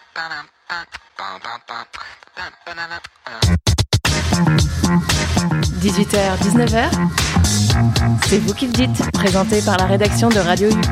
18h, 19h, c'est vous qui le dites, présenté par la rédaction de Radio U.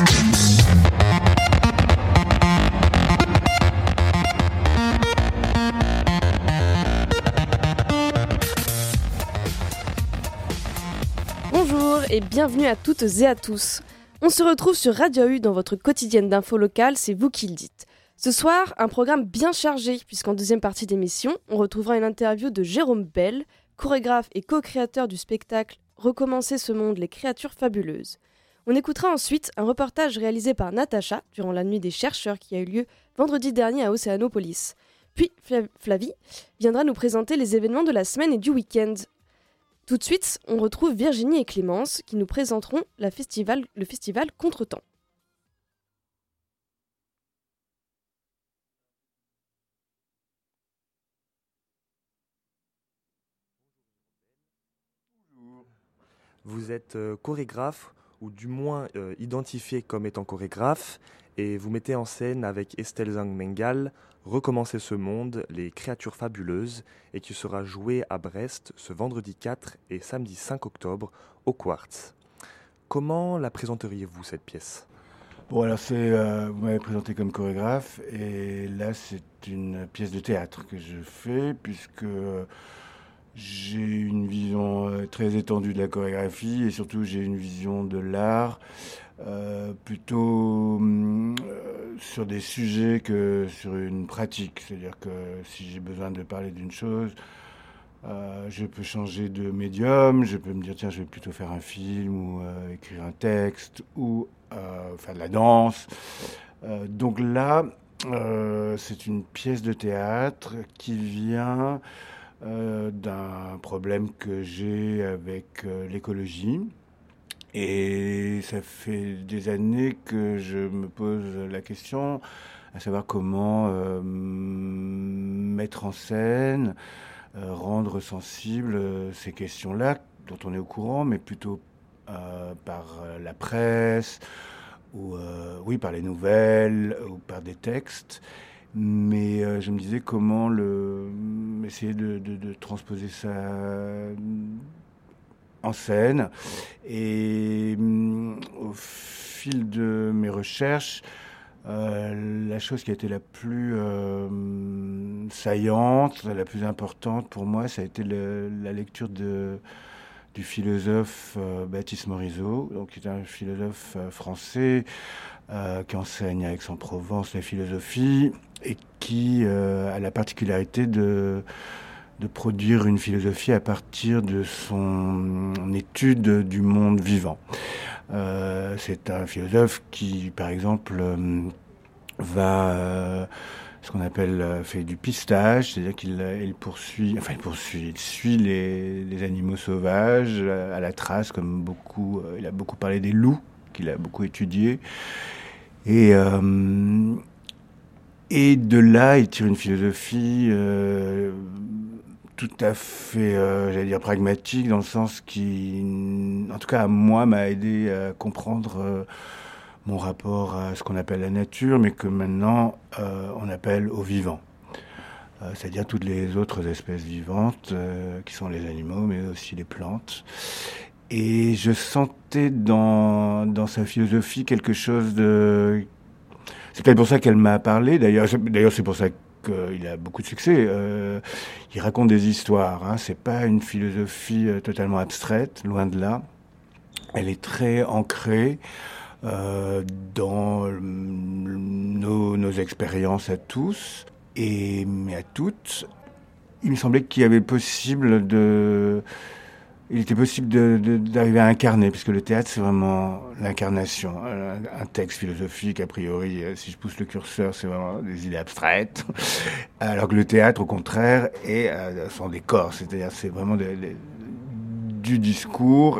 Bonjour et bienvenue à toutes et à tous. On se retrouve sur Radio U dans votre quotidienne d'infos locales, c'est vous qui le dites. Ce soir, un programme bien chargé, puisqu'en deuxième partie d'émission, on retrouvera une interview de Jérôme Bell, chorégraphe et co-créateur du spectacle Recommencer ce monde, les créatures fabuleuses. On écoutera ensuite un reportage réalisé par Natacha durant la nuit des chercheurs qui a eu lieu vendredi dernier à Océanopolis. Puis Flavie viendra nous présenter les événements de la semaine et du week-end. Tout de suite, on retrouve Virginie et Clémence qui nous présenteront le festival Contretemps. Vous êtes chorégraphe, ou du moins identifié comme étant chorégraphe, et vous mettez en scène avec Estelle Zhang Mengal Recommencer ce monde, les créatures fabuleuses, et qui sera joué à Brest ce vendredi 4 et samedi 5 octobre au Quartz. Comment la présenteriez-vous, cette pièce ? Bon, alors vous m'avez présenté comme chorégraphe, et là c'est une pièce de théâtre que je fais, puisque j'ai une vision très étendue de la chorégraphie, et surtout j'ai une vision de l'art plutôt sur des sujets que sur une pratique. C'est-à-dire que si j'ai besoin de parler d'une chose, je peux changer de médium, je peux me dire tiens je vais plutôt faire un film ou écrire un texte ou faire de la danse. Donc là, c'est une pièce de théâtre qui vient d'un problème que j'ai avec l'écologie. Et ça fait des années que je me pose la question, à savoir comment mettre en scène, rendre sensible ces questions-là, dont on est au courant, mais plutôt par la presse, ou par les nouvelles, ou par des textes. Mais je me disais comment essayer de transposer ça en scène. Et au fil de mes recherches, la chose qui a été la plus saillante, la plus importante pour moi, ça a été la lecture du philosophe Baptiste Morisot, donc, qui est un philosophe français qui enseigne à Aix-en-Provence la philosophie et qui a la particularité de produire une philosophie à partir de son étude du monde vivant. C'est un philosophe qui, par exemple, ce qu'on appelle fait du pistage, c'est-à-dire il suit les animaux sauvages à la trace, comme beaucoup. Il a beaucoup parlé des loups, qu'il a beaucoup étudié. Et de là, il tire une philosophie tout à fait, j'allais dire, pragmatique, dans le sens qui, en tout cas, à moi, m'a aidé à comprendre mon rapport à ce qu'on appelle la nature, mais que maintenant, on appelle au vivant. C'est-à-dire toutes les autres espèces vivantes, qui sont les animaux, mais aussi les plantes. Et je sentais dans sa philosophie quelque chose de... C'est peut-être pour ça qu'elle m'a parlé. D'ailleurs, c'est pour ça qu'il a beaucoup de succès. Il raconte des histoires. Hein. C'est pas une philosophie totalement abstraite, loin de là. Elle est très ancrée dans nos expériences à tous et à toutes. Il me semblait qu'il était possible d'arriver à incarner, puisque le théâtre, c'est vraiment l'incarnation. Un texte philosophique, a priori, si je pousse le curseur, c'est vraiment des idées abstraites. Alors que le théâtre, au contraire, est son décor. C'est-à-dire, c'est vraiment du discours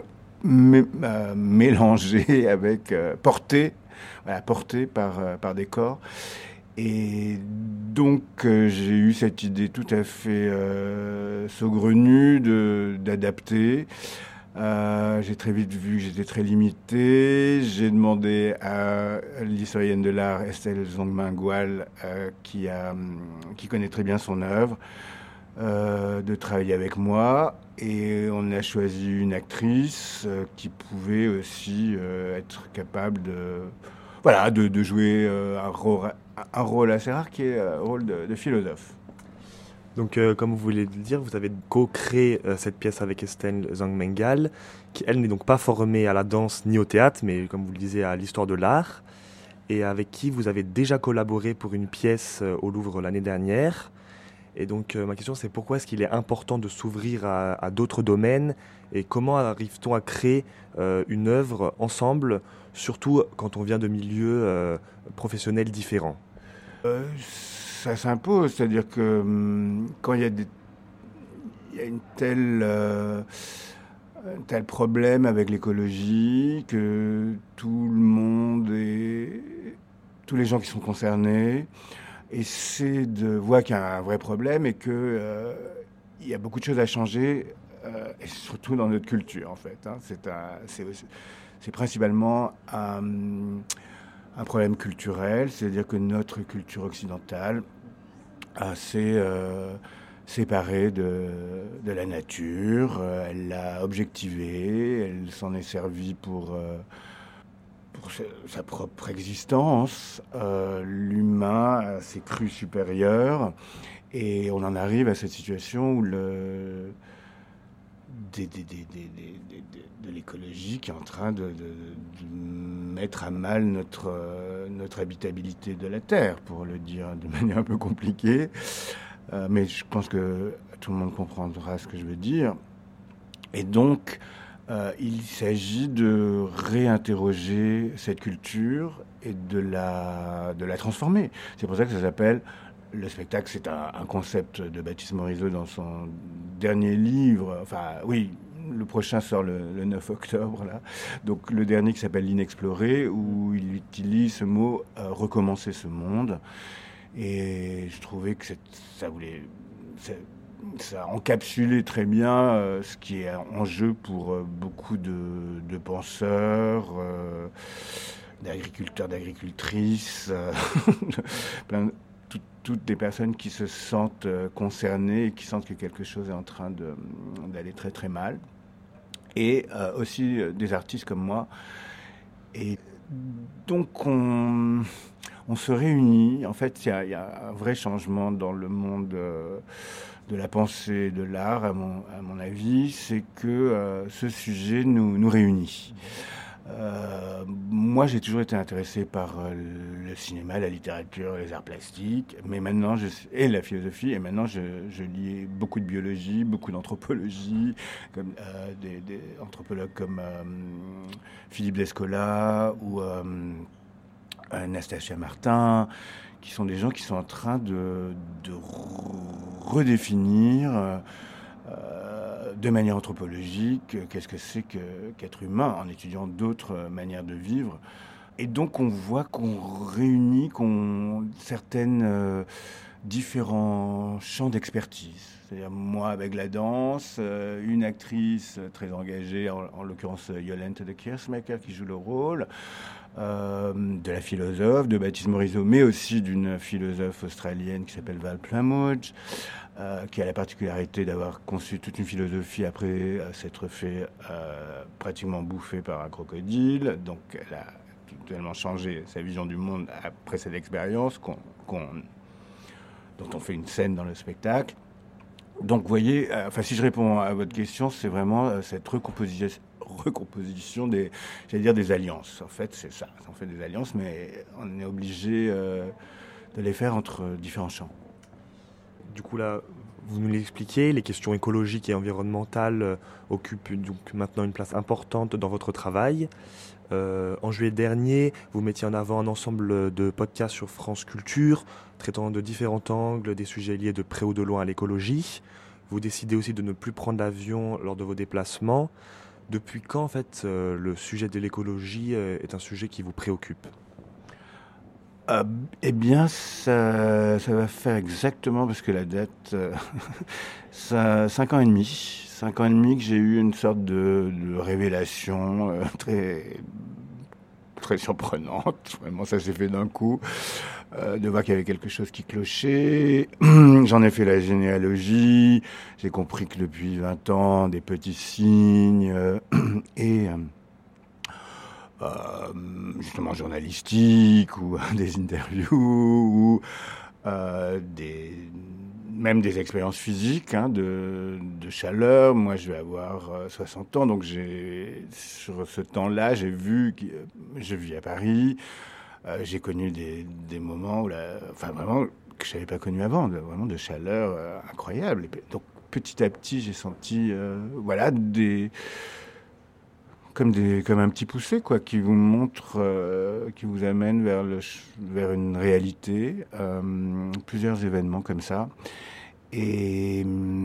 mélangé avec porté par des corps. Et donc j'ai eu cette idée tout à fait saugrenue d'adapter J'ai très vite vu que j'étais très limité. J'ai demandé à l'historienne de l'art Estelle Zongmin-Goual, qui connaît très bien son œuvre, de travailler avec moi. Et on a choisi une actrice qui pouvait aussi être capable de jouer un rôle assez rare, qui est un rôle de philosophe. Donc, comme vous voulez le dire, vous avez co-créé cette pièce avec Estelle Zongmin-Goual, qui, elle, n'est donc pas formée à la danse ni au théâtre, mais, comme vous le disiez, à l'histoire de l'art, et avec qui vous avez déjà collaboré pour une pièce au Louvre l'année dernière. Et donc, ma question, c'est pourquoi est-ce qu'il est important de s'ouvrir à d'autres domaines, et comment arrive-t-on à créer une œuvre ensemble, surtout quand on vient de milieux professionnels différents? Ça s'impose, c'est-à-dire que quand il y a un tel problème avec l'écologie, que tous les gens qui sont concernés voient qu'il y a un vrai problème et qu'il y a beaucoup de choses à changer, et surtout dans notre culture, en fait. C'est principalement un problème culturel, c'est-à-dire que notre culture occidentale s'est séparée de la nature, elle l'a objectivée, elle s'en est servie pour sa propre existence. L'humain s'est cru supérieur, et on en arrive à cette situation où de l'écologie qui est en train de mettre à mal notre habitabilité de la Terre, pour le dire de manière un peu compliquée. Mais je pense que tout le monde comprendra ce que je veux dire. Et donc, il s'agit de réinterroger cette culture et de la transformer. C'est pour ça que ça s'appelle... Le spectacle, c'est un concept de Baptiste Morisot dans son dernier livre. Enfin, oui, le prochain sort le 9 octobre, là. Donc, le dernier qui s'appelle L'Inexploré, où il utilise ce mot « recommencer ce monde ». Et je trouvais que ça encapsulait très bien ce qui est en jeu pour beaucoup de penseurs, d'agriculteurs, d'agricultrices, toutes des personnes qui se sentent concernées et qui sentent que quelque chose est en train d'aller très très mal. Et aussi des artistes comme moi. Et donc on se réunit. En fait, il y a un vrai changement dans le monde de la pensée, de l'art, à mon avis. C'est que ce sujet nous réunit. Moi, j'ai toujours été intéressé par le cinéma, la littérature, les arts plastiques, et la philosophie. Et maintenant, je lis beaucoup de biologie, beaucoup d'anthropologie, comme des anthropologues comme Philippe Descola ou Anastasia Martin, qui sont des gens qui sont en train de redéfinir de manière anthropologique qu'est-ce que c'est qu'être humain, en étudiant d'autres manières de vivre. Et donc on voit qu'on réunit certaines différents champs d'expertise. C'est-à-dire moi avec la danse, une actrice très engagée, en l'occurrence Jolente de Keersmaeker qui joue le rôle, de la philosophe, de Baptiste Morisot, mais aussi d'une philosophe australienne qui s'appelle Val Plumwood, qui a la particularité d'avoir conçu toute une philosophie après s'être fait pratiquement bouffer par un crocodile. Donc elle a totalement changé sa vision du monde après cette expérience dont on fait une scène dans le spectacle. Donc vous voyez, si je réponds à votre question, c'est vraiment cette recomposition des alliances. En fait, c'est ça. On fait des alliances, mais on est obligé de les faire entre différents champs. Du coup, là, vous nous l'expliquez, les questions écologiques et environnementales occupent donc maintenant une place importante dans votre travail. En juillet dernier, vous mettiez en avant un ensemble de podcasts sur France Culture, traitant de différents angles des sujets liés de près ou de loin à l'écologie. Vous décidez aussi de ne plus prendre l'avion lors de vos déplacements. Depuis quand, en fait, le sujet de l'écologie est un sujet qui vous préoccupe ? Eh bien, ça va faire exactement, parce que la date, ça 5 ans et demi. 5 ans et demi que j'ai eu une sorte de révélation très, très surprenante. Vraiment, ça s'est fait d'un coup. De voir qu'il y avait quelque chose qui clochait. J'en ai fait la généalogie. J'ai compris que depuis 20 ans, des petits signes et justement journalistiques ou des interviews ou même des expériences physiques de chaleur. Moi, je vais avoir 60 ans, donc sur ce temps-là, je vis à Paris. J'ai connu des moments où vraiment que je n'avais pas connu avant, vraiment de chaleur incroyable. Donc petit à petit, j'ai senti comme un petit poussé quoi, qui vous montre, qui vous amène vers une réalité, plusieurs événements comme ça. Et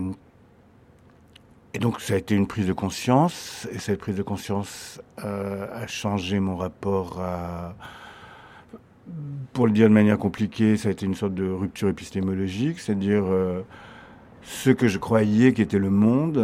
donc ça a été une prise de conscience, et cette prise de conscience a changé mon rapport pour le dire de manière compliquée, ça a été une sorte de rupture épistémologique, c'est-à-dire ce que je croyais qu'était le monde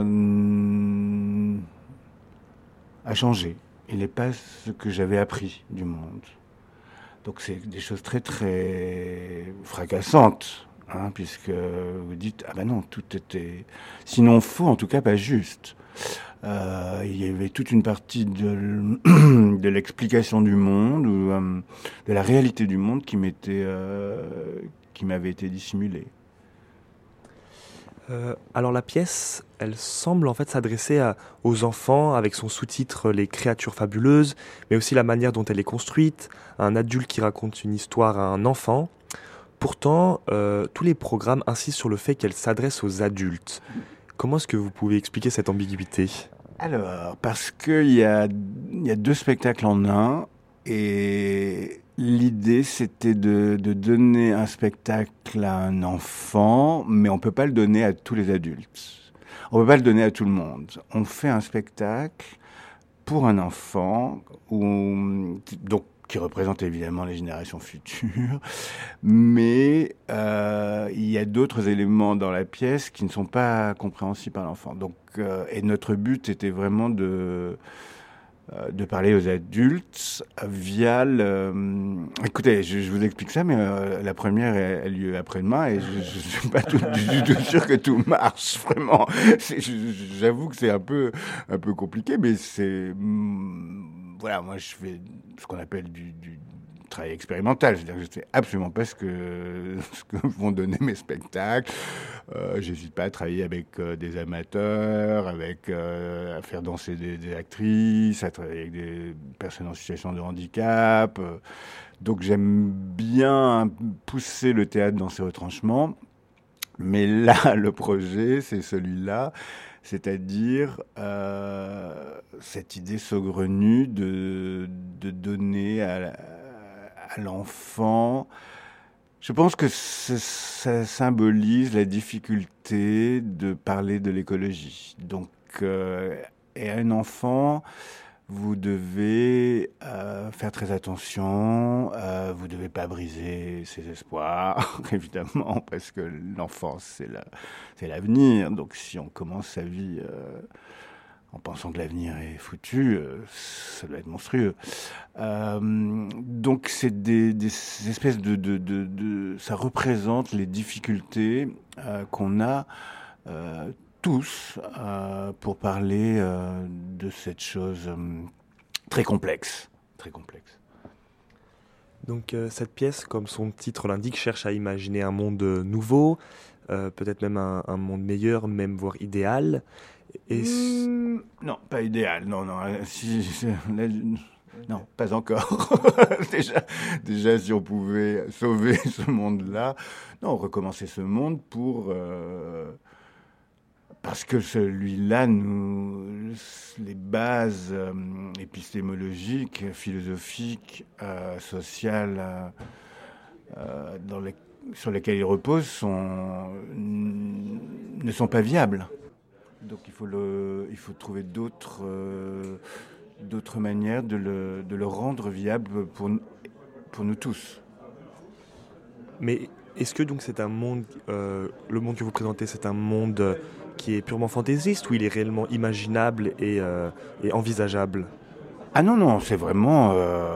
a changé. Il n'est pas ce que j'avais appris du monde. Donc c'est des choses très très fracassantes, puisque vous dites ah ben non, tout était sinon faux, en tout cas pas juste. Il y avait toute une partie de l'explication du monde ou de la réalité du monde qui m'avait été dissimulée. Alors la pièce, elle semble en fait s'adresser aux enfants avec son sous-titre Les créatures fabuleuses, mais aussi la manière dont elle est construite, un adulte qui raconte une histoire à un enfant. Pourtant, tous les programmes insistent sur le fait qu'elle s'adresse aux adultes. Comment est-ce que vous pouvez expliquer cette ambiguïté ? Alors, parce qu'il y a 2 spectacles en un, et l'idée c'était de donner un spectacle à un enfant, mais on ne peut pas le donner à tous les adultes. On ne peut pas le donner à tout le monde. On fait un spectacle pour un enfant, donc qui représente évidemment les générations futures, mais il y a d'autres éléments dans la pièce qui ne sont pas compréhensibles par l'enfant. Donc, et notre but était vraiment de parler aux adultes via Écoutez, je vous explique ça, mais la première a lieu après-demain et je suis pas du tout sûr que tout marche, vraiment. J'avoue que c'est un peu compliqué, mais voilà, moi je fais ce qu'on appelle du travail expérimental. C'est-à-dire que je ne sais absolument pas ce que vont donner mes spectacles. J'hésite pas à travailler avec des amateurs, à faire danser des actrices, à travailler avec des personnes en situation de handicap. Donc j'aime bien pousser le théâtre dans ses retranchements. Mais là, le projet, c'est celui-là. C'est-à-dire cette idée saugrenue de donner à l'enfant. Je pense que ça symbolise la difficulté de parler de l'écologie. Donc, et à un enfant, vous devez faire très attention, vous ne devez pas briser ses espoirs, évidemment, parce que l'enfance, c'est l'avenir. Donc si on commence sa vie en pensant que l'avenir est foutu, ça doit être monstrueux. Donc c'est des espèces ça représente les difficultés qu'on a tous pour parler de cette chose très complexe. Très complexe. Donc cette pièce, comme son titre l'indique, cherche à imaginer un monde nouveau, peut-être même un monde meilleur, même voire idéal. Non, pas idéal. Non. Non, pas encore. déjà, si on pouvait sauver ce monde-là, non, recommencer ce monde parce que celui-là, les bases épistémologiques, philosophiques, sociales, sur lesquelles il repose, ne sont pas viables. Donc il faut trouver d'autres manières de le rendre viable pour nous tous. Mais Est-ce que donc c'est un monde, le monde que vous présentez, c'est un monde qui est purement fantaisiste ou il est réellement imaginable et envisageable? Ah non, non, c'est vraiment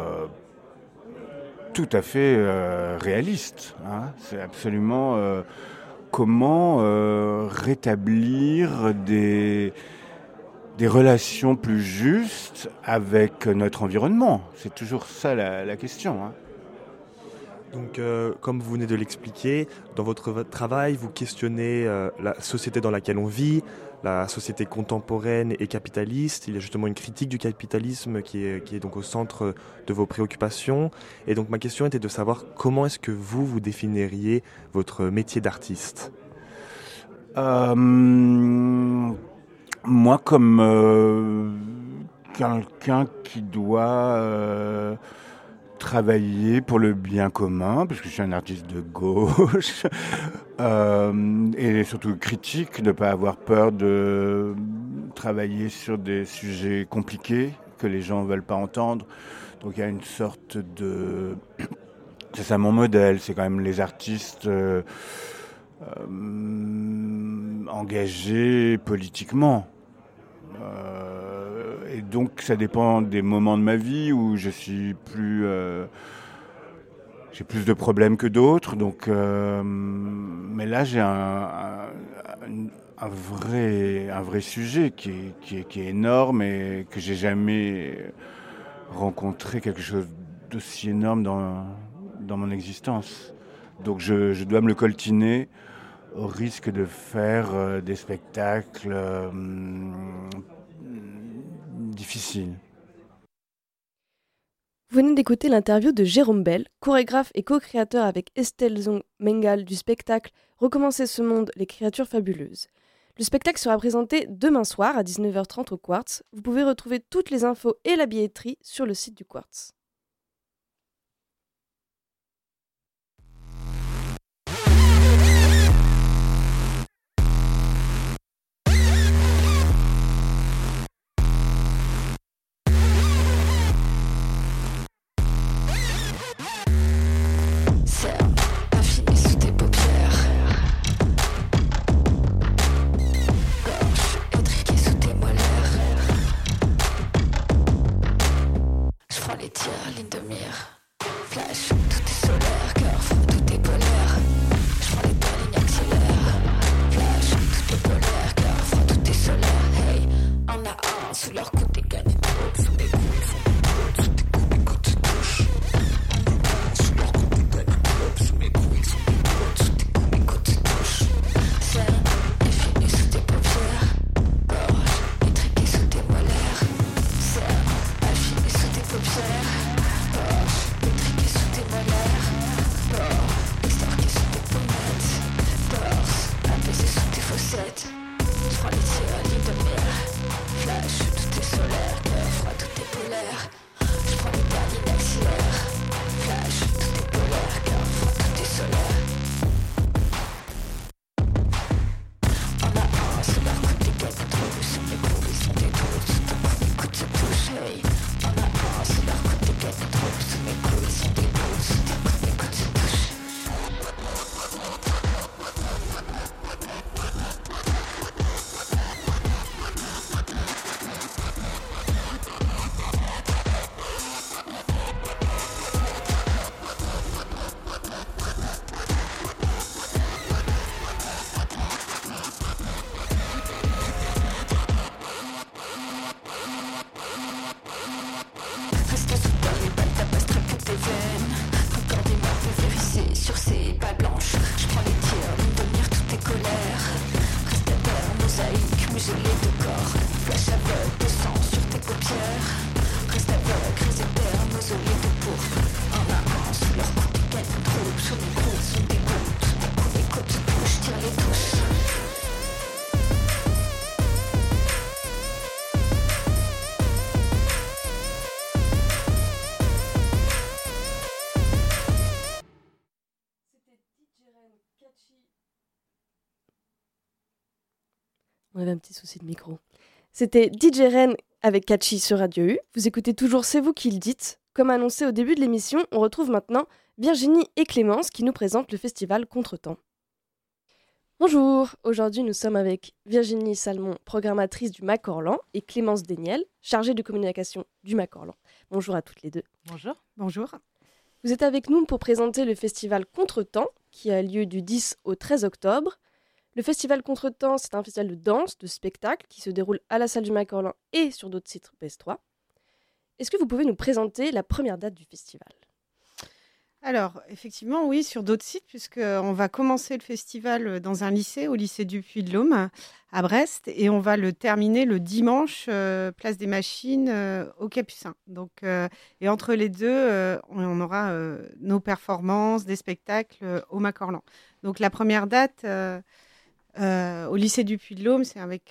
tout à fait réaliste, hein. C'est absolument comment rétablir des relations plus justes avec notre environnement. C'est toujours ça la question, hein. Donc, comme vous venez de l'expliquer, dans votre travail, vous questionnez la société dans laquelle on vit, la société contemporaine et capitaliste. Il y a justement une critique du capitalisme qui est donc au centre de vos préoccupations. Et donc, ma question était de savoir comment est-ce que vous définiriez votre métier d'artiste? Moi, comme quelqu'un qui doit travailler pour le bien commun, parce que je suis un artiste de gauche, et surtout critique, de ne pas avoir peur de travailler sur des sujets compliqués que les gens ne veulent pas entendre. Donc il y a une sorte de... C'est ça mon modèle, c'est quand même les artistes engagés politiquement. Et donc ça dépend des moments de ma vie où je suis j'ai plus de problèmes que d'autres. Donc, mais là j'ai un vrai sujet qui est énorme et que j'ai jamais rencontré quelque chose d'aussi énorme dans mon existence. Donc je dois me le coltiner au risque de faire des spectacles difficiles. Vous venez d'écouter l'interview de Jérôme Bel, chorégraphe et co-créateur avec Estelle Zong Mengal du spectacle Recommencer ce monde, les créatures fabuleuses. Le spectacle sera présenté demain soir à 19h30 au Quartz. Vous pouvez retrouver toutes les infos et la billetterie sur le site du Quartz. On avait un petit souci de micro. C'était DJ Ren avec Catchy sur Radio U. Vous écoutez toujours C'est vous qui le dites. Comme annoncé au début de l'émission, on retrouve maintenant Virginie et Clémence qui nous présentent le festival Contretemps. Bonjour, aujourd'hui nous sommes avec Virginie Salmon, programmatrice du MAC Orlan, et Clémence Desniel, chargée de communication du MAC Orlan. Bonjour à toutes les deux. Bonjour. Bonjour. Vous êtes avec nous pour présenter le festival Contretemps qui a lieu du 10 au 13 octobre. Le festival Contretemps, c'est un festival de danse, de spectacle qui se déroule à la salle du MAC Orlan et sur d'autres sites PS3. Est-ce que vous pouvez nous présenter la première date du festival ? Alors, effectivement, oui, sur d'autres sites, puisqu'on va commencer le festival dans un lycée, au lycée du Puy-de-Dôme, à Brest, et on va le terminer le dimanche, place des Machines, au Capucin. Donc, et entre les deux, on aura nos performances, des spectacles au MAC Orlan. Donc, la première date au lycée du Puy-de-Dôme, c'est avec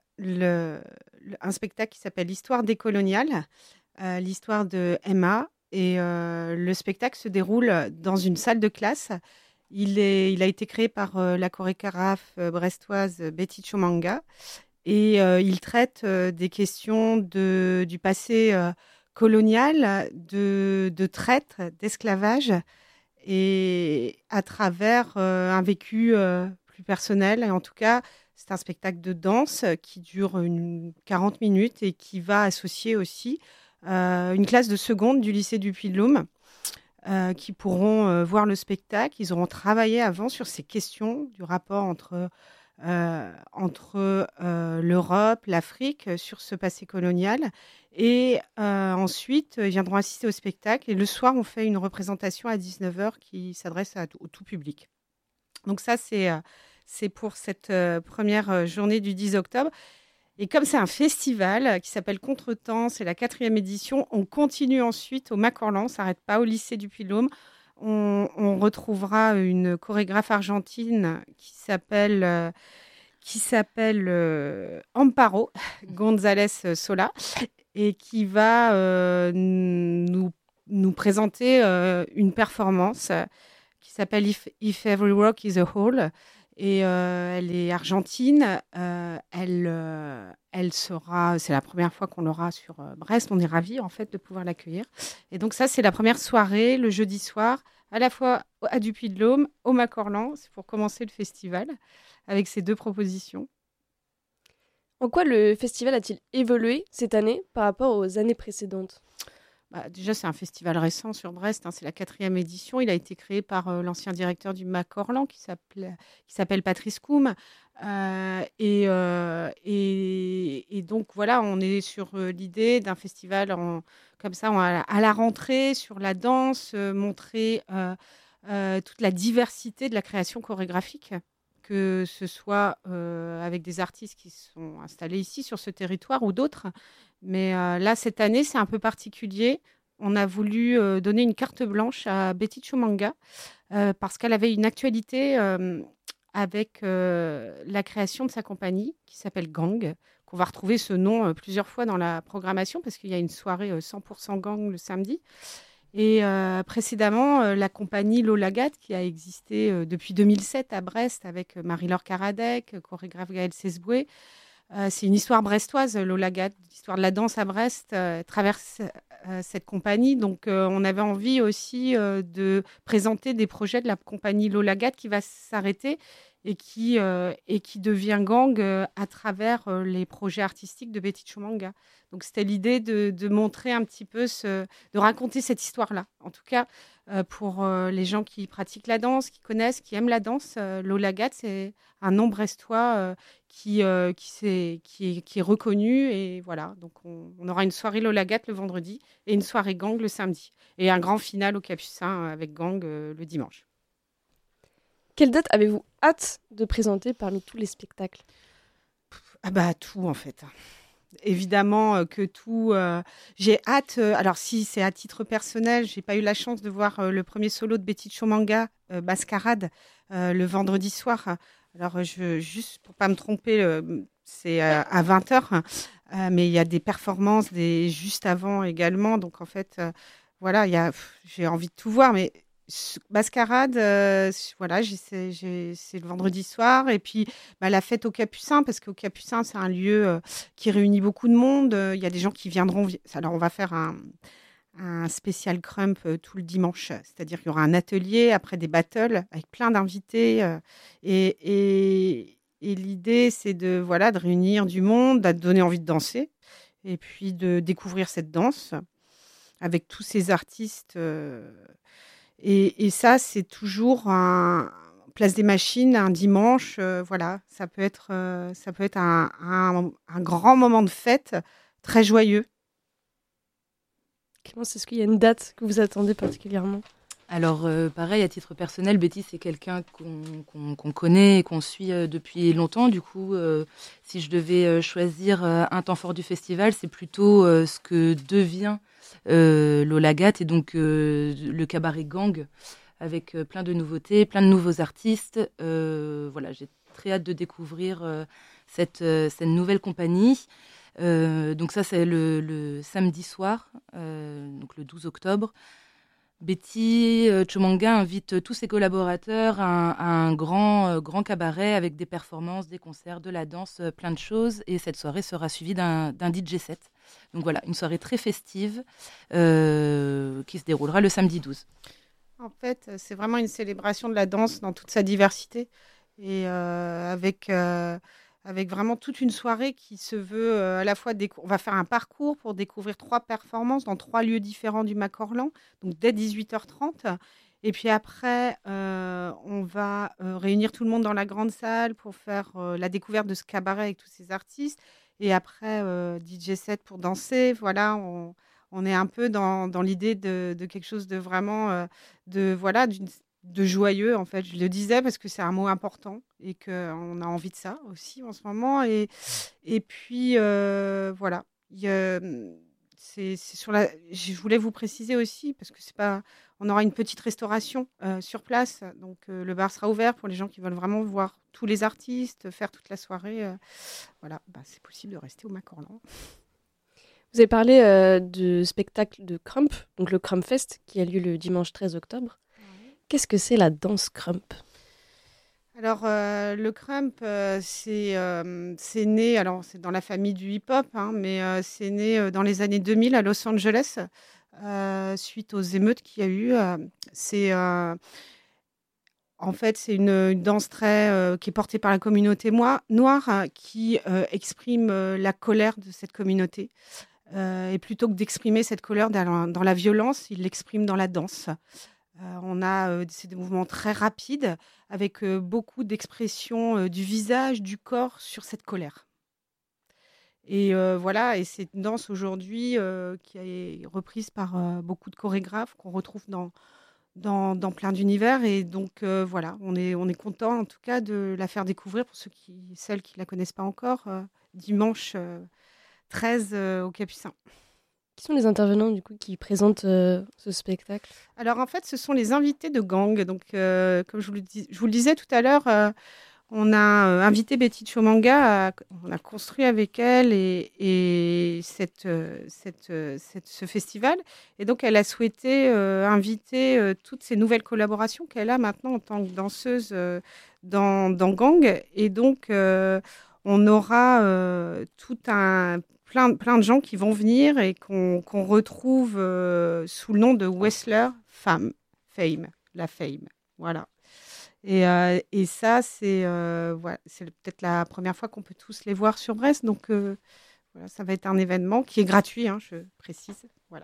un spectacle qui s'appelle l'Histoire décoloniale, l'histoire de Emma. Et le spectacle se déroule dans une salle de classe. Il a été créé par la chorégraphe brestoise Betty Chomanga. Et il traite des questions du passé colonial, de traite, d'esclavage, et à travers un vécu plus personnel. Et en tout cas, c'est un spectacle de danse qui dure 40 minutes et qui va associer aussi une classe de seconde du lycée du Puy-de-Dôme qui pourront voir le spectacle. Ils auront travaillé avant sur ces questions du rapport entre l'Europe, l'Afrique, sur ce passé colonial. Et ensuite, ils viendront assister au spectacle. Et le soir, on fait une représentation à 19h qui s'adresse au tout public. Donc ça, c'est pour cette première journée du 10 octobre. Et comme c'est un festival qui s'appelle Contretemps, c'est la 4e édition, on continue ensuite au MAC Orlan, on ne s'arrête pas au lycée du Puy-de-Dôme. On retrouvera une chorégraphe argentine qui s'appelle Amparo González Sola et qui va nous présenter une performance qui s'appelle If Every Rock is a Whole. Et elle est argentine. Elle sera, c'est la première fois qu'on l'aura sur Brest. On est ravis en fait de pouvoir l'accueillir. Et donc ça, c'est la première soirée, le jeudi soir, à la fois à du Puy-de-Dôme, au MAC Orlan. C'est pour commencer le festival avec ces deux propositions. En quoi le festival a-t-il évolué cette année par rapport aux années précédentes ? Déjà, c'est un festival récent sur Brest. C'est la 4e édition. Il a été créé par l'ancien directeur du MAC Orlan qui s'appelle Patrice Koum. Et donc, voilà, on est sur l'idée d'un festival comme ça, à la rentrée, sur la danse, montrer toute la diversité de la création chorégraphique, que ce soit avec des artistes qui sont installés ici, sur ce territoire, ou d'autres. Mais là, cette année, c'est un peu particulier. On a voulu donner une carte blanche à Betty Chomanga parce qu'elle avait une actualité avec la création de sa compagnie qui s'appelle Gang, qu'on va retrouver ce nom plusieurs fois dans la programmation parce qu'il y a une soirée 100% Gang le samedi. Et précédemment, la compagnie Lolagat, qui a existé depuis 2007 à Brest avec Marie-Laure Karadec, chorégraphe Gaël Sesboué. C'est une histoire brestoise, Lolagat, l'histoire de la danse à Brest traverse cette compagnie. Donc, on avait envie aussi de présenter des projets de la compagnie Lolagat qui va s'arrêter et qui devient Gang à travers les projets artistiques de Betty Chomanga. Donc, c'était l'idée de montrer un petit peu, de raconter cette histoire-là. En tout cas, pour les gens qui pratiquent la danse, qui connaissent, qui aiment la danse, Lolagat, c'est un nom brestois qui est reconnu. Et voilà, donc on aura une soirée Lolagat le vendredi et une soirée Gang le samedi. Et un grand final au Capucin avec Gang le dimanche. Quelle date avez-vous hâte de présenter parmi tous les spectacles ? Tout en fait. Évidemment que tout. J'ai hâte. Alors si c'est à titre personnel, j'ai pas eu la chance de voir le premier solo de Betty Chomanga, Mascarade, le vendredi soir. Alors juste pour pas me tromper, c'est à 20h, mais il y a des performances juste avant également. Donc en fait, voilà, j'ai envie de tout voir, mais Mascarade, voilà, c'est le vendredi soir. Et puis la fête au Capucin, parce qu'au Capucin, c'est un lieu qui réunit beaucoup de monde. Il y a des gens qui viendront. Alors, on va faire un spécial Crump tout le dimanche. C'est-à-dire qu'il y aura un atelier, après des battles, avec plein d'invités. Et l'idée, c'est de réunir du monde, de donner envie de danser, et puis de découvrir cette danse avec tous ces artistes. Et ça, c'est toujours Place des Machines, un dimanche. Ça peut être un grand moment de fête, très joyeux. Clémence, est-ce qu'il y a une date que vous attendez particulièrement ? Alors, pareil, à titre personnel, Betty, c'est quelqu'un qu'on connaît et qu'on suit depuis longtemps. Du coup, si je devais choisir un temps fort du festival, c'est plutôt ce que devient l'Olagat et donc le cabaret Gang, avec plein de nouveautés, plein de nouveaux artistes. J'ai très hâte de découvrir cette nouvelle compagnie. Donc ça, c'est le samedi soir, donc le 12 octobre. Betty Chomanga invite tous ses collaborateurs à un grand cabaret avec des performances, des concerts, de la danse, plein de choses. Et cette soirée sera suivie d'un DJ set. Donc voilà, une soirée très festive qui se déroulera le samedi 12. En fait, c'est vraiment une célébration de la danse dans toute sa diversité. Et avec vraiment toute une soirée qui se veut à la fois... On va faire un parcours pour découvrir 3 performances dans 3 lieux différents du Macorlan, donc dès 18h30. Et puis après, on va réunir tout le monde dans la grande salle pour faire la découverte de ce cabaret avec tous ces artistes. Et après, DJ set pour danser. Voilà, on est un peu dans l'idée de quelque chose de vraiment... de joyeux, en fait. Je le disais parce que c'est un mot important et qu'on a envie de ça aussi en ce moment. Et puis, voilà. C'est sur je voulais vous préciser aussi, parce que c'est pas... On aura une petite restauration sur place. Donc, le bar sera ouvert pour les gens qui veulent vraiment voir tous les artistes, faire toute la soirée. C'est possible de rester au Macorlan. Vous avez parlé du spectacle de Crump, donc le Crump Fest, qui a lieu le dimanche 13 octobre. Qu'est-ce que c'est la danse Crump ? Alors, le Crump, c'est né, alors c'est dans la famille du hip-hop, mais c'est né dans les années 2000 à Los Angeles, suite aux émeutes qu'il y a eu. En fait, c'est une danse qui est portée par la communauté noire, qui exprime la colère de cette communauté. Et plutôt que d'exprimer cette colère dans la violence, il l'exprime dans la danse. On a des mouvements très rapides avec beaucoup d'expressions du visage, du corps sur cette colère. Et et c'est une danse aujourd'hui qui est reprise par beaucoup de chorégraphes qu'on retrouve dans plein d'univers. Et donc on est content en tout cas de la faire découvrir pour celles qui ne la connaissent pas encore, dimanche 13 au Capucin. Qui sont les intervenants du coup qui présentent ce spectacle ? Alors en fait, ce sont les invités de Gang. Donc comme je vous le disais tout à l'heure, on a invité Betty Chomanga, on a construit avec elle et ce festival. Et donc elle a souhaité inviter toutes ces nouvelles collaborations qu'elle a maintenant en tant que danseuse dans Gang. Et donc on aura plein de gens qui vont venir et qu'on retrouve sous le nom de Wessler Fame, la Fame, voilà. Et ça, c'est peut-être la première fois qu'on peut tous les voir sur Brest, donc ça va être un événement qui est gratuit, je précise, voilà.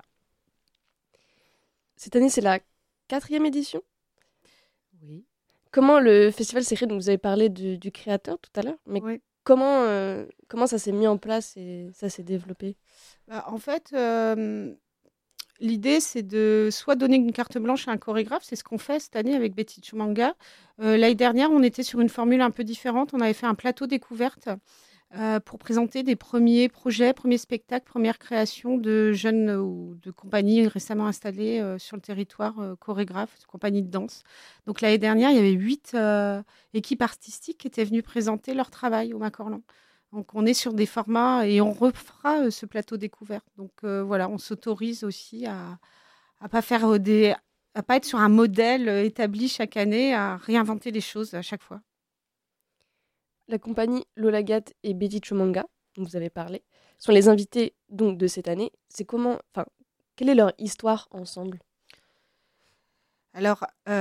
Cette année, c'est la 4e édition ? Oui. Comment le festival s'est créé ? Donc, vous avez parlé du créateur tout à l'heure, mais oui. Comment ça s'est mis en place et ça s'est développé ? En fait, l'idée, c'est de soit donner une carte blanche à un chorégraphe, c'est ce qu'on fait cette année avec Betty Chomanga. L'année dernière, on était sur une formule un peu différente. On avait fait un plateau découverte pour présenter des premiers projets, premiers spectacles, premières créations de jeunes ou de compagnies récemment installées sur le territoire, chorégraphes, compagnies de danse. Donc l'année dernière, il y avait 8 équipes artistiques qui étaient venues présenter leur travail au Macorlan. Donc on est sur des formats et on refera ce plateau découverte. Donc on s'autorise aussi à pas faire à pas être sur un modèle établi chaque année, à réinventer les choses à chaque fois. La compagnie l'Olagat et Betty Chomanga, dont vous avez parlé, sont les invités donc de cette année. Quelle est leur histoire ensemble? Alors,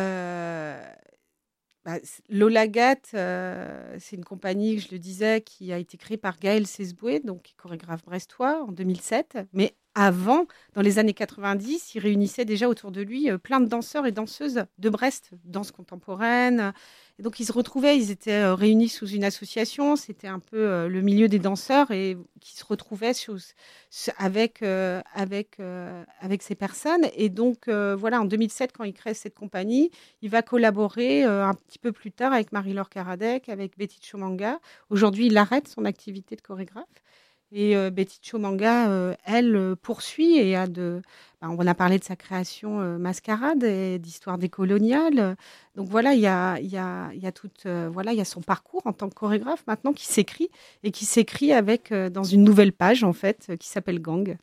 Lola Gat, c'est une compagnie, je le disais, qui a été créée par Gaël Sesboué, donc chorégraphe brestois, en 2007. Mais avant, dans les années 90, il réunissait déjà autour de lui plein de danseurs et danseuses de Brest, danse contemporaine. Et donc, ils se retrouvaient, ils étaient réunis sous une association. C'était un peu le milieu des danseurs et qui se retrouvaient avec ces personnes. Et donc, voilà, en 2007, quand il crée cette compagnie, il va collaborer un petit peu plus tard avec Marie-Laure Karadec, avec Betty Chomanga. Aujourd'hui, il arrête son activité de chorégraphe. Et Betty Chomanga, elle, poursuit et on a parlé de sa création Mascarade et d'histoire décoloniale. Donc voilà, il y a son parcours en tant que chorégraphe maintenant qui s'écrit avec dans une nouvelle page en fait qui s'appelle Gang.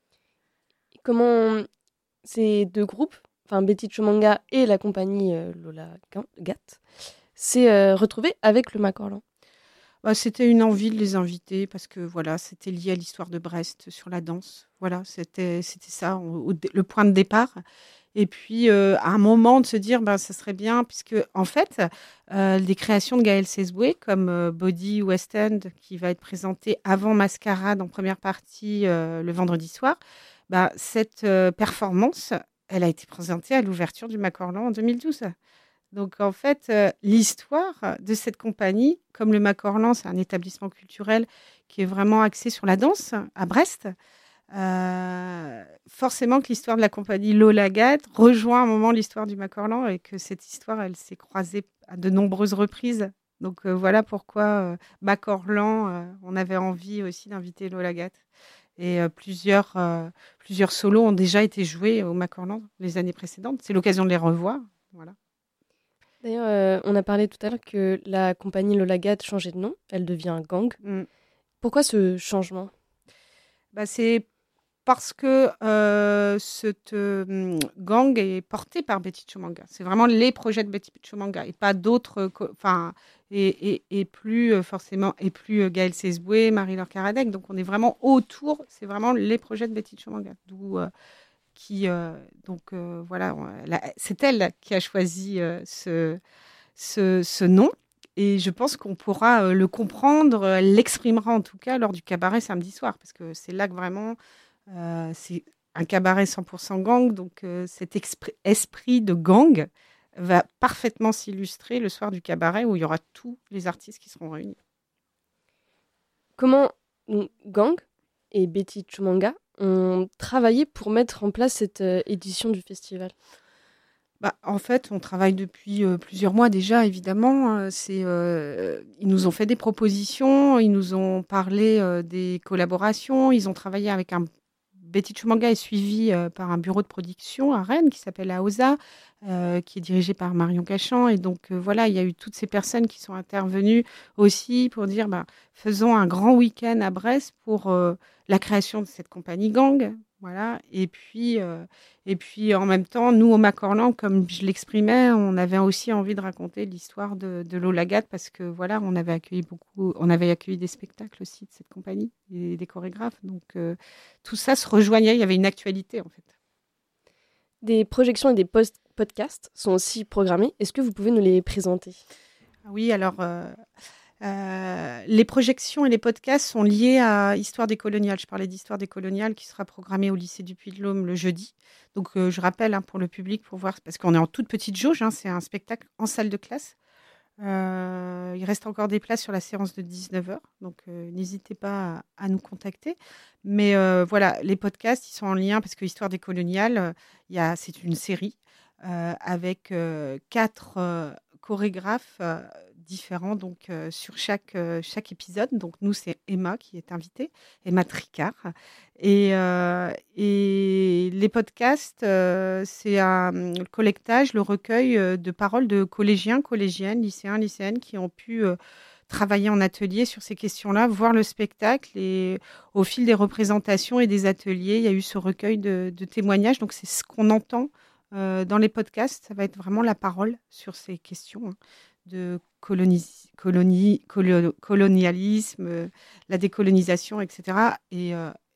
Comment ces deux groupes, enfin Betty Chomanga et la compagnie Lola Gat, s'est retrouvés avec le Macorlan? C'était une envie de les inviter parce que voilà, c'était lié à l'histoire de Brest sur la danse. Voilà, c'était ça, le point de départ. Et puis, à un moment, de se dire, ça serait bien, puisque, en fait, des créations de Gaël Sesboué, comme Body West End, qui va être présenté avant Mascarade en première partie le vendredi soir, cette performance, elle a été présentée à l'ouverture du Macorlan en 2012. Donc, en fait, l'histoire de cette compagnie, comme le Macorlan, c'est un établissement culturel qui est vraiment axé sur la danse à Brest, forcément que l'histoire de la compagnie Lola Gat rejoint à un moment l'histoire du Macorlan et que cette histoire, elle s'est croisée à de nombreuses reprises. Donc, voilà pourquoi Macorlan, on avait envie aussi d'inviter Lola Gat. Et plusieurs solos ont déjà été joués au Macorlan les années précédentes. C'est l'occasion de les revoir. Voilà. D'ailleurs, on a parlé tout à l'heure que la compagnie Lola Gat changeait de nom. Elle devient Gang. Pourquoi ce changement? C'est parce que cette Gang est portée par Betty Chomanga. C'est vraiment les projets de Betty Chomanga et pas d'autres, et plus forcément, et plus Gaël Sesboué, Marie-Laure Karadec. Donc on est vraiment autour, c'est vraiment les projets de Betty Chomanga. Voilà, c'est elle qui a choisi ce nom. Et je pense qu'on pourra le comprendre, elle l'exprimera en tout cas lors du cabaret samedi soir, parce que c'est là que vraiment, c'est un cabaret 100% gang, donc cet esprit de gang va parfaitement s'illustrer le soir du cabaret où il y aura tous les artistes qui seront réunis. Comment Gang et Betty Chomanga ont travaillé pour mettre en place cette édition du festival? En fait, on travaille depuis plusieurs mois déjà, évidemment. Ils nous ont fait des propositions, ils nous ont parlé des collaborations, ils ont travaillé avec Betty Chomanga est suivie par un bureau de production à Rennes qui s'appelle AOSA, qui est dirigé par Marion Cachan. Et donc, voilà, il y a eu toutes ces personnes qui sont intervenues aussi pour dire faisons un grand week-end à Brest pour la création de cette compagnie Gang. Voilà. Et puis, en même temps, nous, au Macorlan, comme je l'exprimais, on avait aussi envie de raconter l'histoire de Lola Gat parce que, voilà, on avait accueilli des spectacles aussi de cette compagnie et des chorégraphes. Donc, tout ça se rejoignait. Il y avait une actualité, en fait. Des projections et des podcasts sont aussi programmés. Est-ce que vous pouvez nous les présenter? Oui, alors... les projections et les podcasts sont liés à Histoire décoloniale. Je parlais d'Histoire décoloniale qui sera programmée au lycée du Puy-de-Dôme le jeudi. Donc, je rappelle pour le public, pour voir, parce qu'on est en toute petite jauge, c'est un spectacle en salle de classe. Il reste encore des places sur la séance de 19h, donc n'hésitez pas à nous contacter. Mais voilà, les podcasts, ils sont en lien, parce que Histoire décoloniale, c'est une série avec 4 chorégraphes différents donc sur chaque épisode. Donc nous, c'est Emma qui est invitée, Emma Tricard. Et les podcasts, c'est le collectage, le recueil de paroles de collégiens, collégiennes, lycéennes qui ont pu travailler en atelier sur ces questions-là, voir le spectacle. Et au fil des représentations et des ateliers, il y a eu ce recueil de témoignages. Donc c'est ce qu'on entend dans les podcasts. Ça va être vraiment la parole sur ces questions de colonialisme, la décolonisation, etc. Et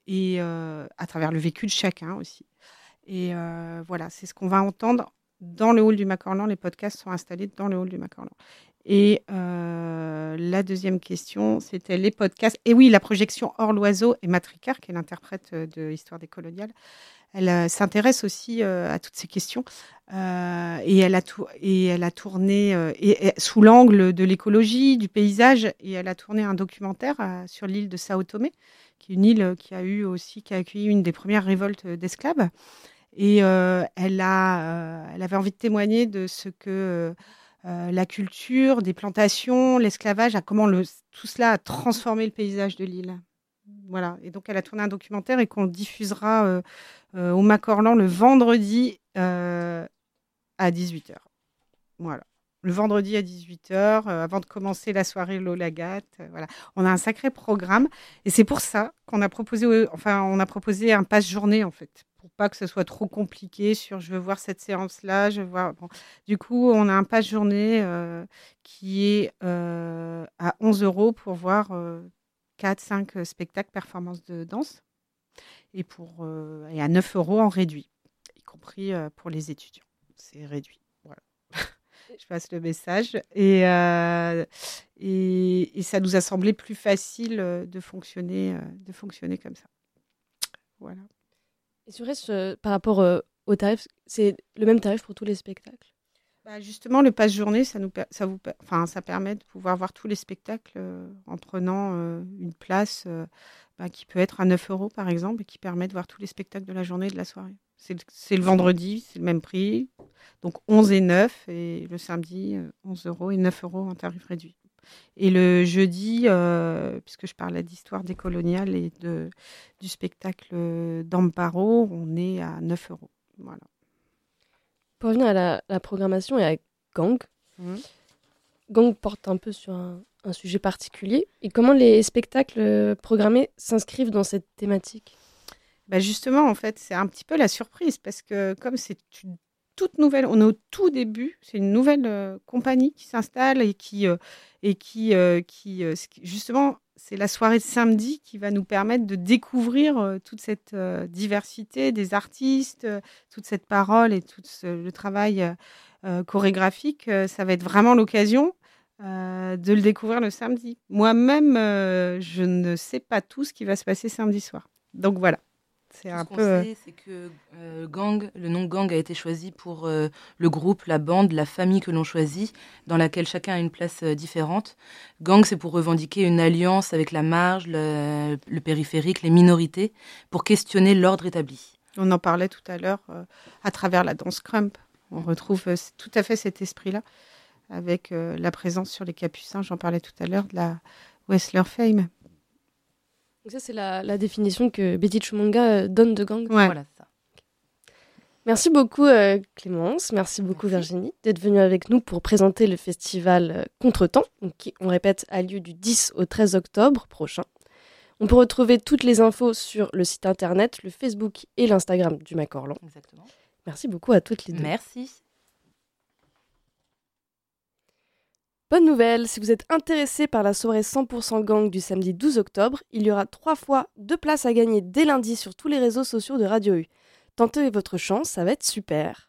et à travers le vécu de chacun aussi. Et voilà, c'est ce qu'on va entendre dans le hall du Macorlan. Les podcasts sont installés dans le hall du Macorlan. Et la deuxième question, c'était les podcasts. Et oui, la projection Hors l'Oiseau et Matt Ricard, qui est l'interprète de Histoire des coloniales, elle s'intéresse aussi à toutes ces questions. Et elle a tourné sous l'angle de l'écologie, du paysage, et elle a tourné un documentaire sur l'île de Sao Tomé, qui est une île qui a accueilli une des premières révoltes d'esclaves. Et elle avait envie de témoigner de ce que la culture, des plantations, l'esclavage, comment tout cela a transformé le paysage de l'île. Voilà. Et donc, elle a tourné un documentaire et qu'on diffusera au Macorlan le vendredi à 18h. Voilà. Le vendredi à 18h, avant de commencer la soirée Lola Gatt. Voilà. On a un sacré programme. Et c'est pour ça qu'on a proposé, un passe-journée, en fait, pour pas que ce soit trop compliqué sur je veux voir cette séance-là, je veux voir. Bon. Du coup, on a un passe-journée qui est à 11 € pour voir 4-5 spectacles, performances de danse, et à 9 € en réduit, y compris pour les étudiants. C'est réduit. Voilà. Je passe le message. Et ça nous a semblé plus facile de fonctionner comme ça. Voilà. Et sur par rapport au tarif, c'est le même tarif pour tous les spectacles? Justement, le passe-journée, ça permet de pouvoir voir tous les spectacles en prenant une place qui peut être à 9 € par exemple, et qui permet de voir tous les spectacles de la journée et de la soirée. C'est le vendredi, c'est le même prix, donc 11 et 9, et le samedi 11 € et 9 € en tarif réduit. Et le jeudi, puisque je parlais d'histoire des coloniales et du spectacle d'Amparo, on est à 9 €. Voilà. Pour revenir à la programmation et à Gang, Gang porte un peu sur un sujet particulier. Et comment les spectacles programmés s'inscrivent dans cette thématique? Justement, en fait, c'est un petit peu la surprise, parce que comme c'est une toute nouvelle, on est au tout début, c'est une nouvelle compagnie qui s'installe et qui justement, c'est la soirée de samedi qui va nous permettre de découvrir toute cette diversité des artistes, toute cette parole et tout le travail chorégraphique. Ça va être vraiment l'occasion de le découvrir le samedi. Moi-même, je ne sais pas tout ce qui va se passer samedi soir. Donc voilà. C'est ce qu'on sait, c'est que Gang, le nom Gang a été choisi pour le groupe, la bande, la famille que l'on choisit, dans laquelle chacun a une place différente. Gang, c'est pour revendiquer une alliance avec la marge, le périphérique, les minorités, pour questionner l'ordre établi. On en parlait tout à l'heure à travers la danse Crump. On retrouve tout à fait cet esprit-là, avec la présence sur les Capucins, j'en parlais tout à l'heure, de la Whistler Fame. Donc ça, c'est la définition que Betty Chumanga donne de Gang. Ouais. Voilà, ça. Merci beaucoup Clémence, merci beaucoup Virginie d'être venue avec nous pour présenter le festival Contretemps, qui, on répète, a lieu du 10 au 13 octobre prochain. On peut retrouver toutes les infos sur le site internet, le Facebook et l'Instagram du Macorlan. Exactement. Merci beaucoup à toutes les deux. Merci. Bonne nouvelle, si vous êtes intéressé par la soirée 100% Gang du samedi 12 octobre, il y aura 3 fois 2 places à gagner dès lundi sur tous les réseaux sociaux de Radio U. Tentez votre chance, ça va être super.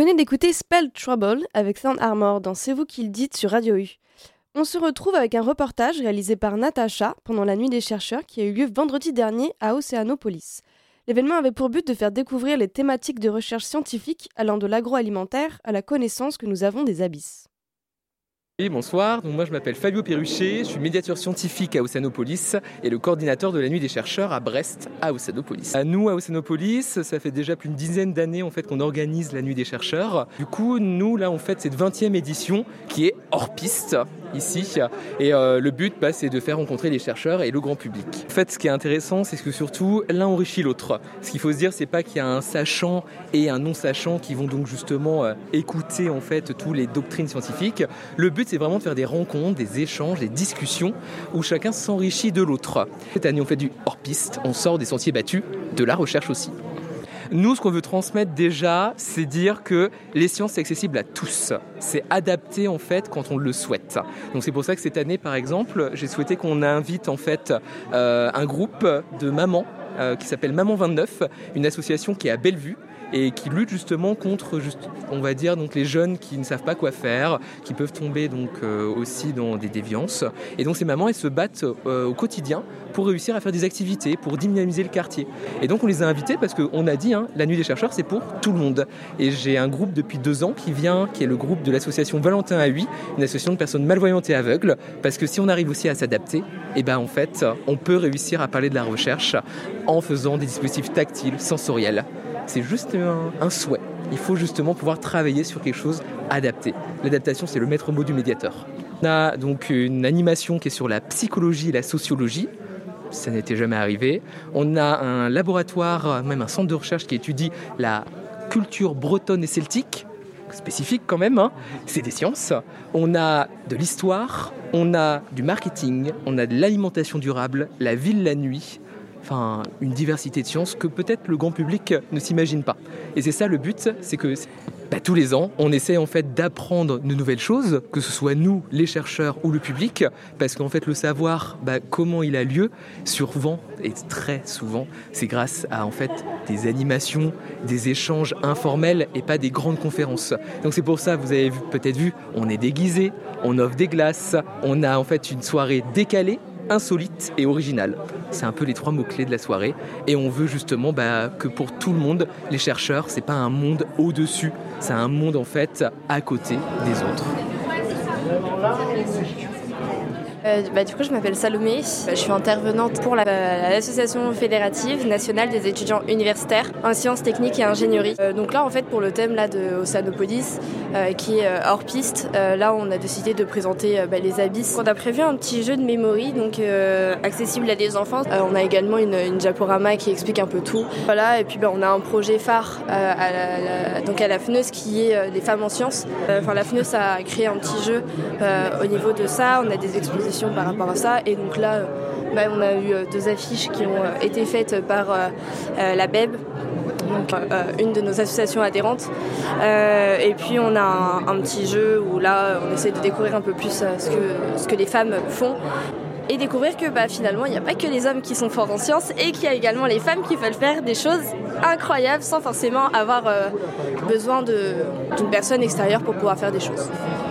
venez d'écouter Spell Trouble avec Sound Armor dans C'est vous qui le dites sur Radio U. On se retrouve avec un reportage réalisé par Natacha pendant la Nuit des chercheurs qui a eu lieu vendredi dernier à Océanopolis. L'événement avait pour but de faire découvrir les thématiques de recherche scientifique allant de l'agroalimentaire à la connaissance que nous avons des abysses. Oui, bonsoir, donc moi je m'appelle Fabio Perruchet, je suis médiateur scientifique à Océanopolis et le coordinateur de la Nuit des chercheurs à Brest, à Océanopolis. Nous, à Océanopolis, ça fait déjà plus d'une dizaine d'années en fait, qu'on organise la Nuit des chercheurs. Du coup, nous, là, on fait cette 20e édition qui est hors piste, ici. Et le but, c'est de faire rencontrer les chercheurs et le grand public. En fait, ce qui est intéressant, c'est que surtout, l'un enrichit l'autre. Ce qu'il faut se dire, c'est pas qu'il y a un sachant et un non-sachant qui vont donc justement écouter en fait toutes les doctrines scientifiques. Le but, c'est vraiment de faire des rencontres, des échanges, des discussions où chacun s'enrichit de l'autre. Cette année, on fait du hors-piste, on sort des sentiers battus, de la recherche aussi. Nous, ce qu'on veut transmettre déjà, c'est dire que les sciences, c'est accessible à tous. C'est adapté, en fait, quand on le souhaite. Donc, c'est pour ça que cette année, par exemple, j'ai souhaité qu'on invite, en fait, un groupe de mamans qui s'appelle Maman 29, une association qui est à Bellevue, et qui lutte justement contre, on va dire, donc les jeunes qui ne savent pas quoi faire, qui peuvent tomber donc aussi dans des déviances. Et donc ces mamans, elles se battent au quotidien pour réussir à faire des activités, pour dynamiser le quartier. Et donc on les a invités parce qu'on a dit, la Nuit des chercheurs, c'est pour tout le monde. Et j'ai un groupe depuis 2 ans qui est le groupe de l'association Valentin à 8, une association de personnes malvoyantes et aveugles, parce que si on arrive aussi à s'adapter, en fait, on peut réussir à parler de la recherche en faisant des dispositifs tactiles, sensoriels. C'est juste un souhait. Il faut justement pouvoir travailler sur quelque chose adapté. L'adaptation, c'est le maître mot du médiateur. On a donc une animation qui est sur la psychologie et la sociologie. Ça n'était jamais arrivé. On a un laboratoire, même un centre de recherche qui étudie la culture bretonne et celtique, spécifique quand même, c'est des sciences. On a de l'histoire, on a du marketing, on a de l'alimentation durable, la ville la nuit. Enfin, une diversité de sciences que peut-être le grand public ne s'imagine pas. Et c'est ça le but, c'est que tous les ans, on essaie en fait d'apprendre de nouvelles choses, que ce soit nous, les chercheurs ou le public, parce qu'en fait le savoir, comment il a lieu, souvent et très souvent, c'est grâce à en fait des animations, des échanges informels et pas des grandes conférences. Donc c'est pour ça, vous avez peut-être vu, on est déguisé, on offre des glaces, on a en fait une soirée décalée, insolite et originale. C'est un peu les 3 mots-clés de la soirée. Et on veut justement que pour tout le monde, les chercheurs, c'est pas un monde au-dessus, c'est un monde en fait à côté des autres. Du coup, je m'appelle Salomé, je suis intervenante pour l'association fédérative nationale des étudiants universitaires en sciences techniques et ingénierie. Donc là, en fait, pour le thème de Océanopolis, qui est hors piste, là, on a décidé de présenter les abysses. On a prévu un petit jeu de memory, donc accessible à des enfants. On a également une diaporama qui explique un peu tout. Voilà, et puis on a un projet phare à la FNEUS qui est les femmes en sciences. La FNEUS a créé un petit jeu au niveau de ça. On a des expositions par rapport à ça, et donc là on a eu 2 affiches qui ont été faites par la BEB, donc une de nos associations adhérentes, et puis on a un petit jeu où là on essaie de découvrir un peu plus ce que les femmes font et découvrir que finalement il n'y a pas que les hommes qui sont forts en sciences et qu'il y a également les femmes qui veulent faire des choses incroyables sans forcément avoir besoin d'une personne extérieure pour pouvoir faire des choses.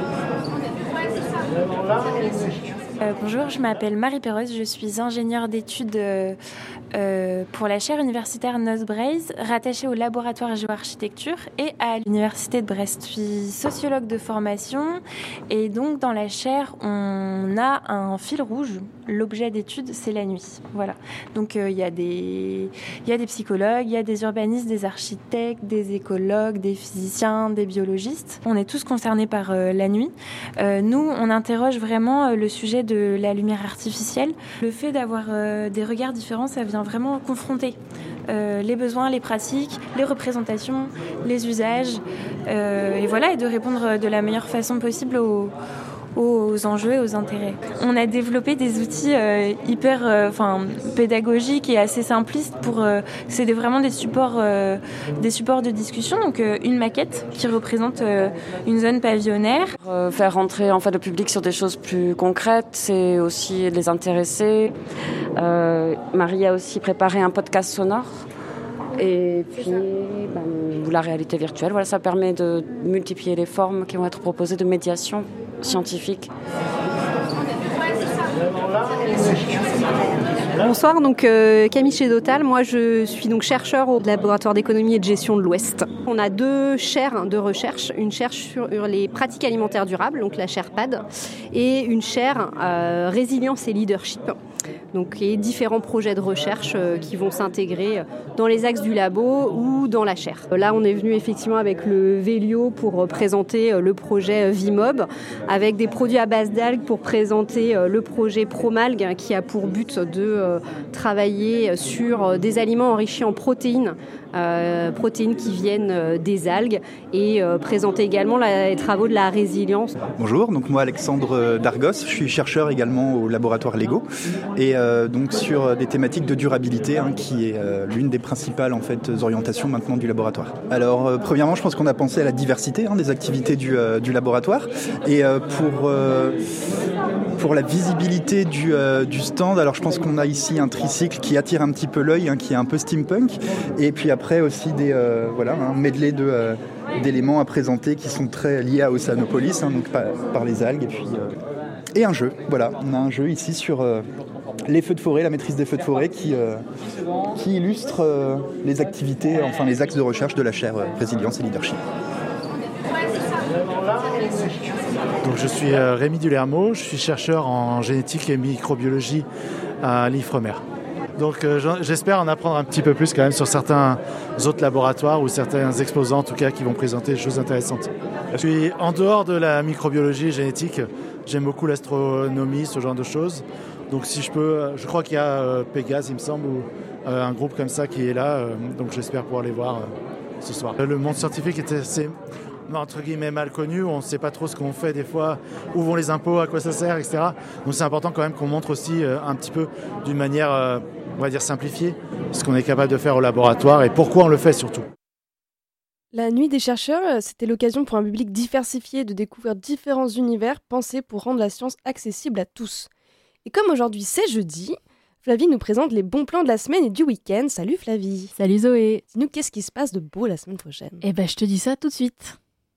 Bonjour, je m'appelle Marie Perreuse, je suis ingénieure d'études pour la chaire universitaire Noz-Breizh, rattachée au laboratoire géoarchitecture et à l'université de Brest. Je suis sociologue de formation et donc dans la chaire, on a un fil rouge. L'objet d'étude, c'est la nuit. Voilà. Donc il y a des psychologues, il y a des urbanistes, des architectes, des écologues, des physiciens, des biologistes. On est tous concernés par la nuit. Nous, on interroge vraiment le sujet de la lumière artificielle. Le fait d'avoir des regards différents, ça vient vraiment confronter les besoins, les pratiques, les représentations, les usages, et de répondre de la meilleure façon possible aux enjeux et aux intérêts. On a développé des outils hyper pédagogiques et assez simplistes c'est vraiment des supports de discussion. Donc une maquette qui représente une zone pavillonnaire. Faire rentrer le public sur des choses plus concrètes, c'est aussi les intéresser. Marie a aussi préparé un podcast sonore Et puis la réalité virtuelle, voilà, ça permet de multiplier les formes qui vont être proposées de médiation scientifique. Bonsoir, donc Camille Chédotal, moi je suis donc chercheur au laboratoire d'économie et de gestion de l'Ouest. On a 2 chaires de recherche, une chaire sur les pratiques alimentaires durables, donc la chaire PAD, et une chaire résilience et leadership. Donc, et différents projets de recherche qui vont s'intégrer dans les axes du labo ou dans la chaire. Là, on est venu effectivement avec le Vélio pour présenter le projet Vimob, avec des produits à base d'algues pour présenter le projet Promalgue qui a pour but de travailler sur des aliments enrichis en protéines qui viennent des algues et présenter également les travaux de la résilience. Bonjour, donc moi Alexandre Dargos, je suis chercheur également au laboratoire Lego et donc sur des thématiques de durabilité qui est l'une des principales en fait orientations maintenant du laboratoire. Alors premièrement, je pense qu'on a pensé à la diversité des activités du laboratoire et pour la visibilité du stand, alors je pense qu'on a ici un tricycle qui attire un petit peu l'œil, qui est un peu steampunk, et puis après aussi un medley d'éléments à présenter qui sont très liés à Oceanopolis, donc par les algues, et un jeu. Voilà, on a un jeu ici sur les feux de forêt, la maîtrise des feux de forêt qui illustre les activités, enfin les axes de recherche de la chaire Résilience et Leadership. Donc, je suis Rémi Dulermo, je suis chercheur en génétique et microbiologie à l'IFREMER. Donc j'espère en apprendre un petit peu plus quand même sur certains autres laboratoires ou certains exposants en tout cas qui vont présenter des choses intéressantes. Puis en dehors de la microbiologie et génétique, j'aime beaucoup l'astronomie, ce genre de choses. Donc si je peux, je crois qu'il y a Pégase il me semble, ou un groupe comme ça qui est là, donc j'espère pouvoir les voir ce soir. Le monde scientifique était assez entre guillemets mal connu, on ne sait pas trop ce qu'on fait des fois, où vont les impôts, à quoi ça sert, etc. Donc c'est important quand même qu'on montre aussi un petit peu d'une manière, on va dire simplifiée, ce qu'on est capable de faire au laboratoire et pourquoi on le fait surtout. La Nuit des chercheurs, c'était l'occasion pour un public diversifié de découvrir différents univers pensés pour rendre la science accessible à tous. Et comme aujourd'hui c'est jeudi, Flavie nous présente les bons plans de la semaine et du week-end. Salut Flavie. Salut Zoé. Dis-nous qu'est-ce qui se passe de beau la semaine prochaine. Eh ben je te dis ça tout de suite.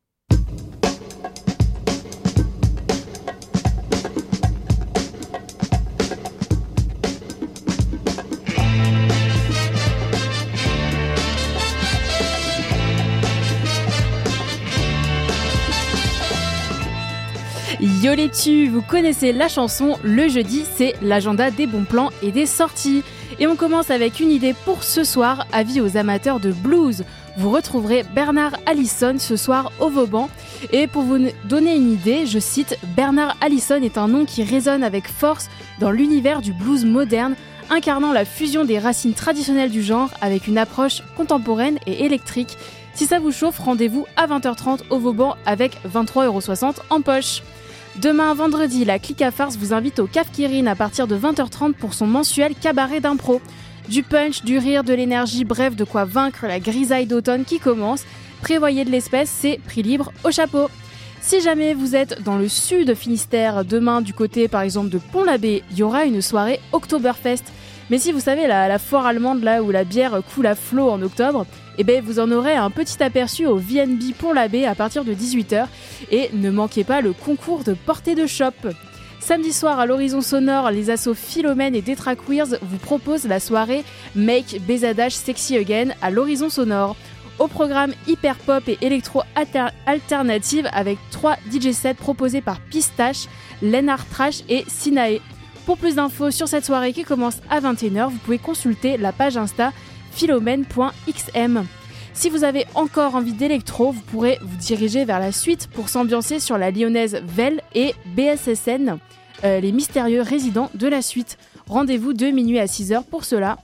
Yo les tu, vous connaissez la chanson, le jeudi c'est l'agenda des bons plans et des sorties. Et on commence avec une idée pour ce soir, avis aux amateurs de blues. Vous retrouverez Bernard Allison ce soir au Vauban. Et pour vous donner une idée, je cite, Bernard Allison est un nom qui résonne avec force dans l'univers du blues moderne, incarnant la fusion des racines traditionnelles du genre avec une approche contemporaine et électrique. Si ça vous chauffe, rendez-vous à 20h30 au Vauban avec 23,60€ en poche. Demain, vendredi, la Clique à Farce vous invite au Caf Kirin à partir de 20h30 pour son mensuel cabaret d'impro. Du punch, du rire, de l'énergie, bref, de quoi vaincre la grisaille d'automne qui commence. Prévoyez de l'espèce, c'est prix libre au chapeau. Si jamais vous êtes dans le sud Finistère, demain du côté par exemple de Pont-l'Abbé, il y aura une soirée Oktoberfest. Mais si vous savez la foire allemande là où la bière coule à flot en octobre, eh ben vous en aurez un petit aperçu au VNB Pont-l'Abbé à partir de 18h. Et ne manquez pas le concours de portée de shop. Samedi soir à l'Horizon Sonore, les assos Philomène et Detra Queers vous proposent la soirée Make BZH Sexy Again à l'Horizon Sonore. Au programme hyper pop et électro alternative avec 3 DJ sets proposés par Pistache, Lennart Trash et Sinae. Pour plus d'infos sur cette soirée qui commence à 21h, vous pouvez consulter la page Insta philomène.xm. Si vous avez encore envie d'électro, vous pourrez vous diriger vers la suite pour s'ambiancer sur la lyonnaise Vel et BSSN, les mystérieux résidents de la suite. Rendez-vous de minuit à 6h pour cela.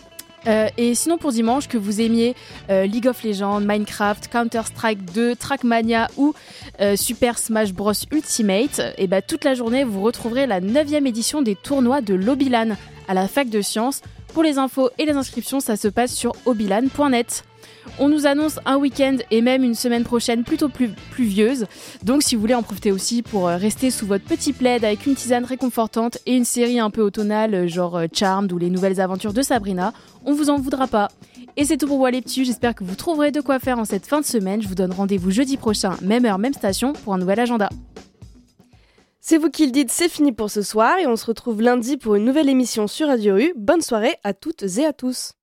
Et sinon pour dimanche, que vous aimiez League of Legends, Minecraft, Counter-Strike 2, Trackmania ou Super Smash Bros Ultimate, et toute la journée vous retrouverez la 9e édition des tournois de l'Obilan à la fac de sciences. Pour les infos et les inscriptions, ça se passe sur obilan.net. On nous annonce un week-end et même une semaine prochaine plutôt pluvieuse. Donc si vous voulez en profiter aussi pour rester sous votre petit plaid avec une tisane réconfortante et une série un peu automnale genre Charmed ou les nouvelles aventures de Sabrina, on vous en voudra pas. Et c'est tout pour moi les petits, j'espère que vous trouverez de quoi faire en cette fin de semaine. Je vous donne rendez-vous jeudi prochain, même heure, même station, pour un nouvel agenda. C'est vous qui le dites, c'est fini pour ce soir et on se retrouve lundi pour une nouvelle émission sur Radio U. Bonne soirée à toutes et à tous.